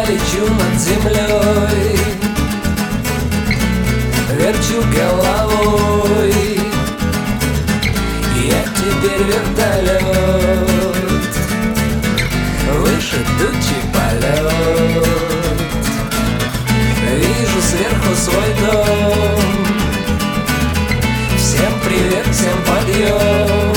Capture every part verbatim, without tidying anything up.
лечу над землей, верчу головой. Я теперь вертолет, выше тучи полет. Вижу сверху свой дом, всем привет, всем подъем.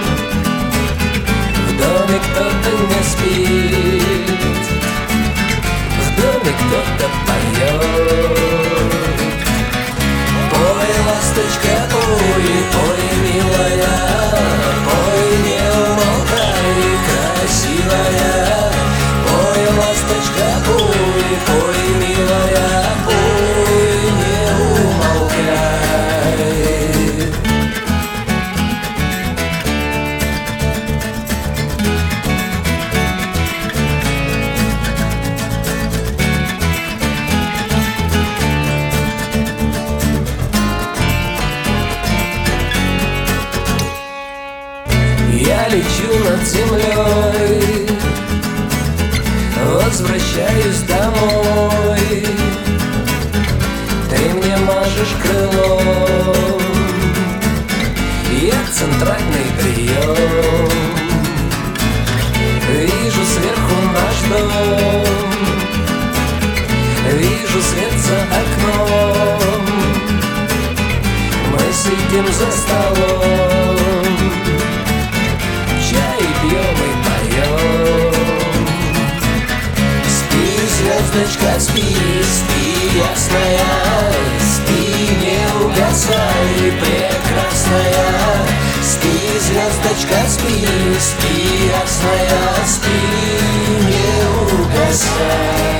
В доме кто-то не спит, в доме кто-то поет. Пой, ласточка, пой, пой, милая, пой, не умолкай, красивая. Пой, ласточка, пой, пой, милая, пой, не умолкай. Я лечу над землей, возвращаюсь домой. Ты мне машешь крылом, я центральный прием. Вижу сверху наш дом, вижу свет за окном. Мы сидим за столом, чай пьем и поем. Спи, звездочка, спи, спи, ясная, спи, не угасай, прекрасная. Спи, звездочка, спи, спи, ясная, спи, не угасай.